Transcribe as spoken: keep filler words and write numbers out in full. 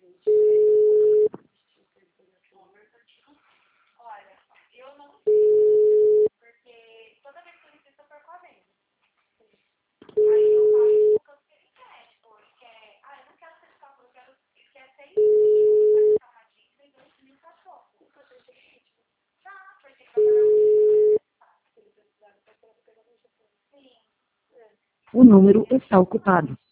Olha, eu não sei, porque toda vez que eu insisto, eu perco a venda. Aí eu faço o que ele quer, tipo, ele quer, ah, eu não quero ser de cálculo, eu quero, ele quer seis mil, vai ficar uma dívida e dois mil tá pouco. Tá, porque trabalhar muito. Sim. O número está ocupado.